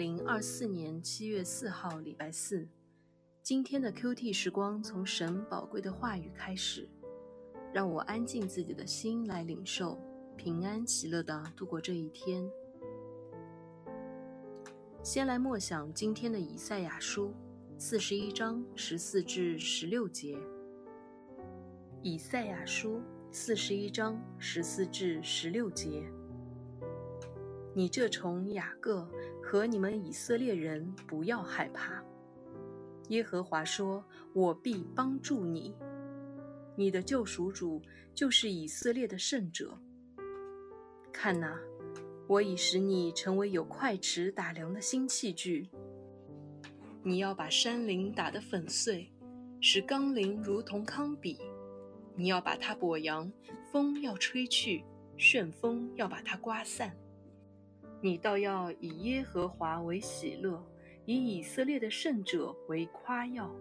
2024年7月4号礼拜四，今天的 QT 时光从神宝贵的话语开始，让我安静自己的心来领受，平安喜乐地度过这一天。先来默想今天的以赛亚书41章14至16节。以赛亚书41章14至16节。你这虫雅各和你们以色列人不要害怕，耶和华说，我必帮助你，你的救赎主就是以色列的圣者。看哪，我已使你成为有快尺打量的新器具，你要把山陵打得粉碎，使冈陵如同糠秕，你要把它簸扬，风要吹去，旋风要把它刮散。你倒要以耶和华为喜乐，以以色列的圣者为夸耀。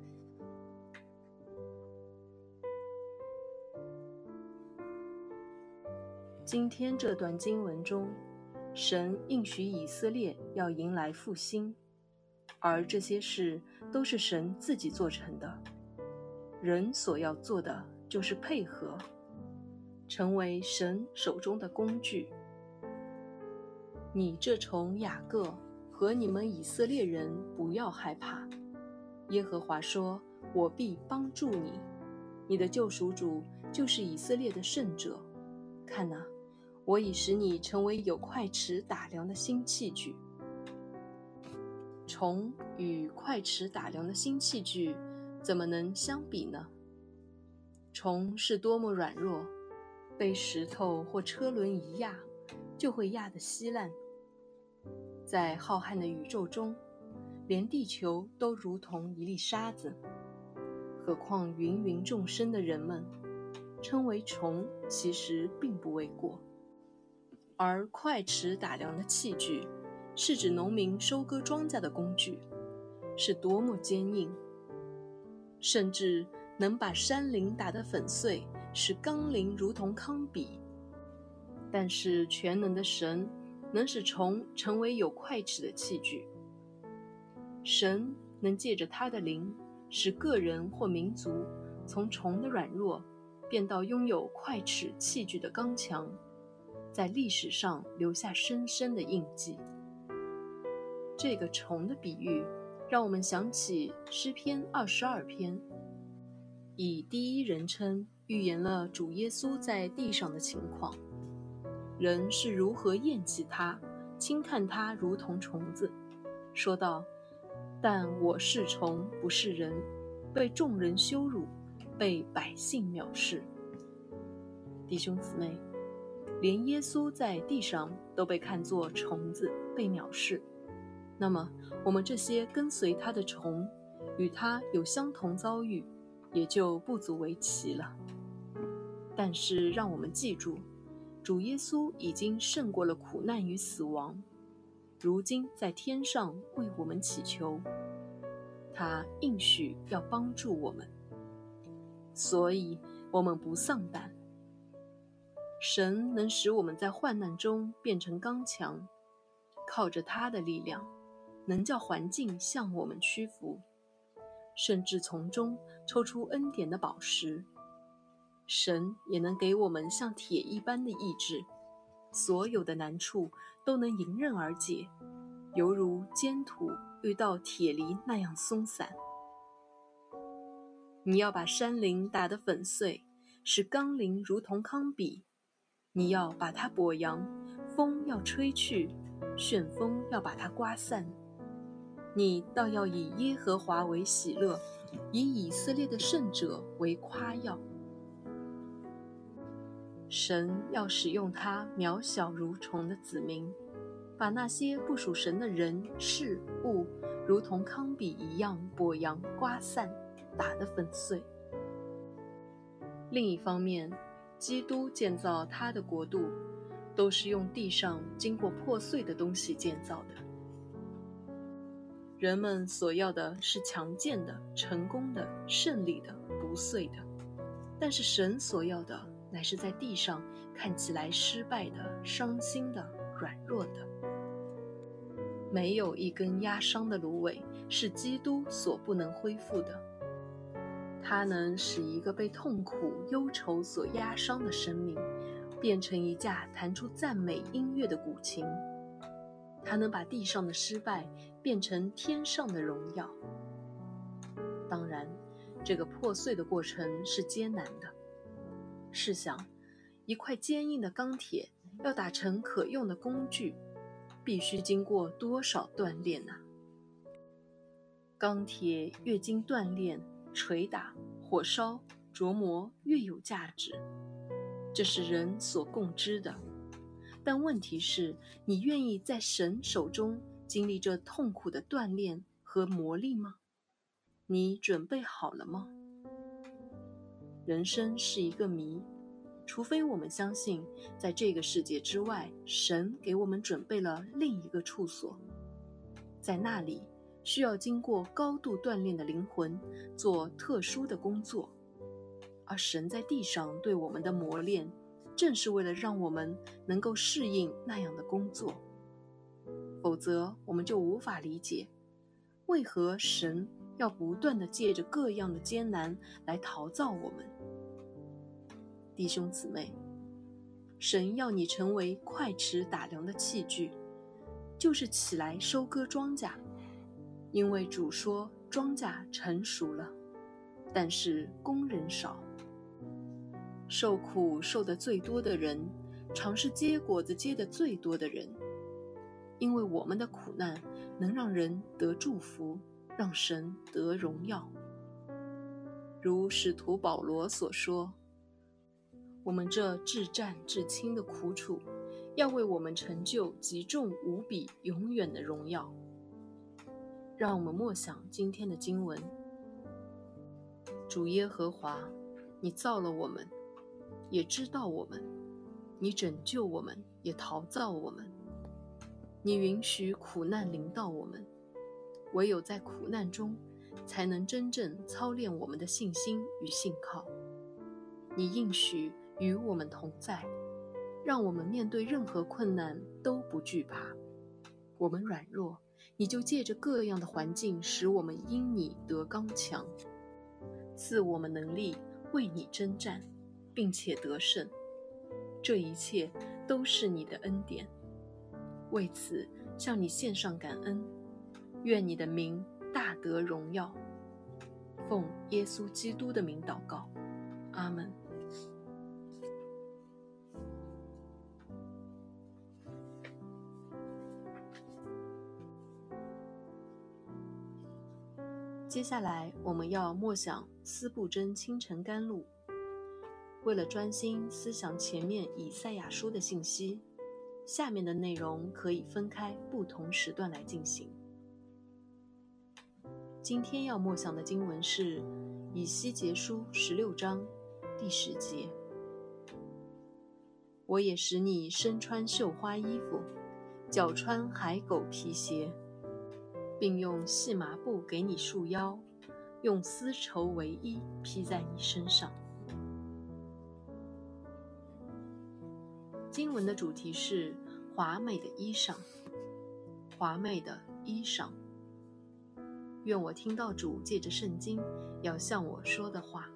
今天这段经文中，神应许以色列要迎来复兴，而这些事都是神自己做成的。人所要做的就是配合，成为神手中的工具。你这虫雅各和你们以色列人不要害怕，耶和华说，我必帮助你，你的救赎主就是以色列的圣者。看哪，我已使你成为有快尺打量的新器具。虫与快尺打量的新器具怎么能相比呢？虫是多么软弱，被石头或车轮一压就会压得稀烂。在浩瀚的宇宙中，连地球都如同一粒沙子，何况芸芸众生的人们，称为虫其实并不为过。而快尺打量的器具是指农民收割庄稼的工具，是多么坚硬，甚至能把山陵打得粉碎，使冈陵如同糠秕。但是全能的神能使虫成为有快尺的器具。神能借着他的灵，使个人或民族从虫的软弱变到拥有快尺器具的刚强，在历史上留下深深的印记。这个虫的比喻让我们想起诗篇22篇，以第一人称预言了主耶稣在地上的情况，人是如何厌弃他，轻看他如同虫子，说道，但我是虫不是人，被众人羞辱，被百姓藐视。弟兄姊妹，连耶稣在地上都被看作虫子，被藐视，那么我们这些跟随他的虫，与他有相同遭遇，也就不足为奇了。但是让我们记住，主耶稣已经胜过了苦难与死亡，如今在天上为我们祈求，他应许要帮助我们，所以我们不丧胆。神能使我们在患难中变成刚强，靠着他的力量，能叫环境向我们屈服，甚至从中抽出恩典的宝石。神也能给我们像铁一般的意志，所有的难处都能迎刃而解，犹如坚土遇到铁犁那样松散。你要把山陵打得粉碎，使冈陵如同糠秕，你要把它簸扬，风要吹去，旋风要把它刮散。你倒要以耶和华为喜乐，以以色列的圣者为夸耀。神要使用他渺小如虫的子民，把那些不属神的人事物如同糠秕一样簸扬刮散，打得粉碎。另一方面，基督建造他的国度，都是用地上经过破碎的东西建造的。人们所要的是强健的、成功的、胜利的、不碎的，但是神所要的乃是在地上看起来失败的、伤心的、软弱的。 没有一根压伤的芦苇是基督所不能恢复的。它能使一个被痛苦、忧愁所压伤的生命，变成一架弹出赞美音乐的古琴。它能把地上的失败变成天上的荣耀。当然，这个破碎的过程是艰难的。试想，一块坚硬的钢铁要打成可用的工具，必须经过多少锻炼啊？钢铁越经锻炼、捶打、火烧、琢磨，越有价值，这是人所共知的。但问题是，你愿意在神手中经历这痛苦的锻炼和磨砺吗？你准备好了吗？人生是一个谜，除非我们相信，在这个世界之外，神给我们准备了另一个处所，在那里需要经过高度锻炼的灵魂做特殊的工作，而神在地上对我们的磨练，正是为了让我们能够适应那样的工作。否则我们就无法理解，为何神要不断地借着各样的艰难来陶造我们。弟兄姊妹，神要你成为快尺打量的器具，就是起来收割庄稼，因为主说庄稼成熟了，但是工人少。受苦受得最多的人，常是结果子结得最多的人，因为我们的苦难能让人得祝福，让神得荣耀。如使徒保罗所说，我们这至战至轻的苦楚，要为我们成就极重无比永远的荣耀。让我们默想今天的经文。主耶和华，你造了我们，也知道我们，你拯救我们，也陶造我们。你允许苦难临到我们，唯有在苦难中，才能真正操练我们的信心与信靠。你应许与我们同在，让我们面对任何困难都不惧怕。我们软弱，你就借着各样的环境使我们因你得刚强，赐我们能力为你征战，并且得胜。这一切都是你的恩典，为此向你献上感恩。愿你的名大得荣耀。奉耶稣基督的名祷告，阿们。接下来我们要默想司布真清晨甘露。为了专心思想前面以赛亚书的信息，下面的内容可以分开不同时段来进行。今天要默想的经文是以西结书16章第10节。我也使你身穿绣花衣服，脚穿海狗皮鞋，并用细麻布给你束腰，用丝绸为衣披在你身上。经文的主题是华美的衣裳，华美的衣裳。愿我听到主借着圣经要向我说的话。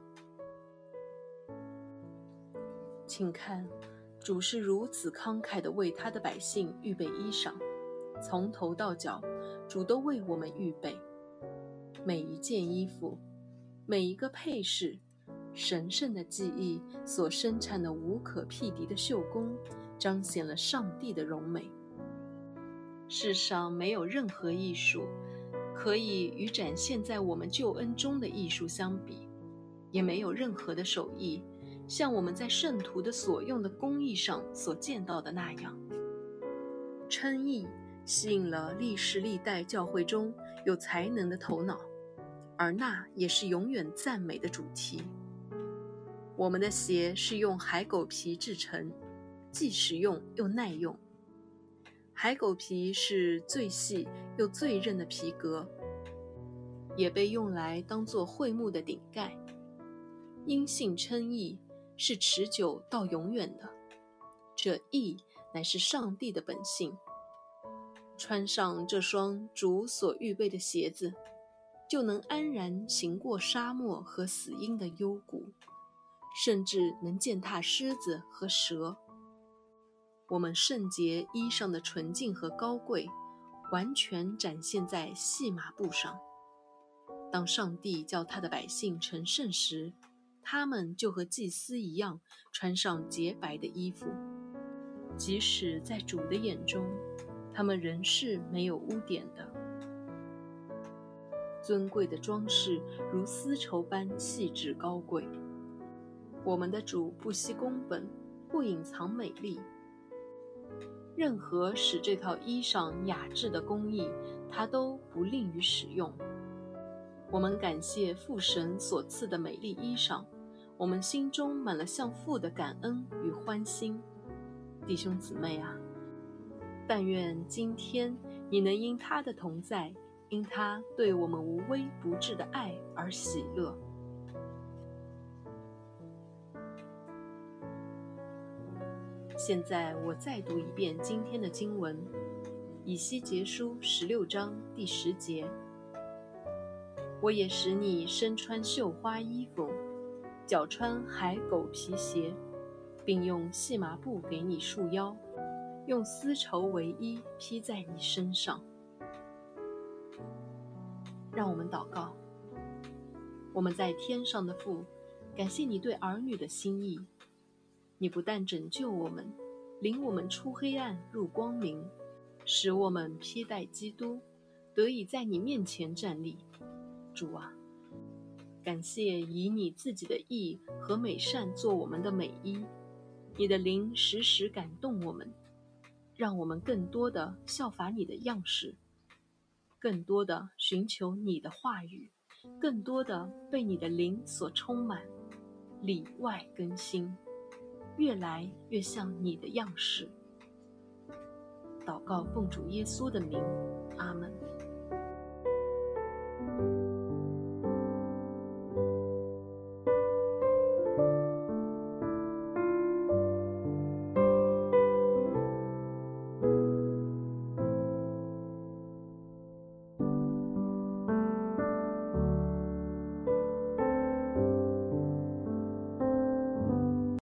请看，主是如此慷慨地为他的百姓预备衣裳，从头到脚，主都为我们预备。每一件衣服，每一个配饰，神圣的技艺所生产的无可匹敌的绣工，彰显了上帝的荣美。世上没有任何艺术可以与展现在我们救恩中的艺术相比，也没有任何的手艺像我们在圣徒的所用的工艺上所见到的那样。称义吸引了历世历代教会中有才能的头脑，而那也是永远赞美的主题。我们的鞋是用海狗皮制成，既实用又耐用。海狗皮是最细又最韧的皮革，也被用来当作会幕的顶盖。因信称义是持久到永远的，这义乃是上帝的本性。 穿上这双主所预备的鞋子，就能安然行过沙漠和死荫的幽谷，甚至能践踏狮子和蛇。我们圣洁衣裳的纯净和高贵，完全展现在细麻布上。当上帝叫他的百姓成圣时，他们就和祭司一样穿上洁白的衣服，即使在主的眼中，他们仍是没有污点的。尊贵的装饰如丝绸般细致高贵。我们的主不惜工本，不隐藏美丽。任何使这套衣裳雅致的工艺，他都不吝于使用。我们感谢父神所赐的美丽衣裳，我们心中满了向父的感恩与欢心。弟兄姊妹啊，但愿今天你能因他的同在，因他对我们无微不至的爱而喜乐。现在我再读一遍今天的经文，以西结书16章第10节。我也使你身穿绣花衣服，脚穿海狗皮鞋，并用细麻布给你束腰，用丝绸为衣披在你身上。让我们祷告。我们在天上的父，感谢你对儿女的心意。你不但拯救我们，领我们出黑暗入光明，使我们披戴基督，得以在你面前站立。主啊，感谢以你自己的义和美善做我们的美衣，你的灵时时感动我们，让我们更多的效法你的样式，更多的寻求你的话语，更多的被你的灵所充满，里外更新，越来越像你的样式。祷告奉主耶稣的名，阿们。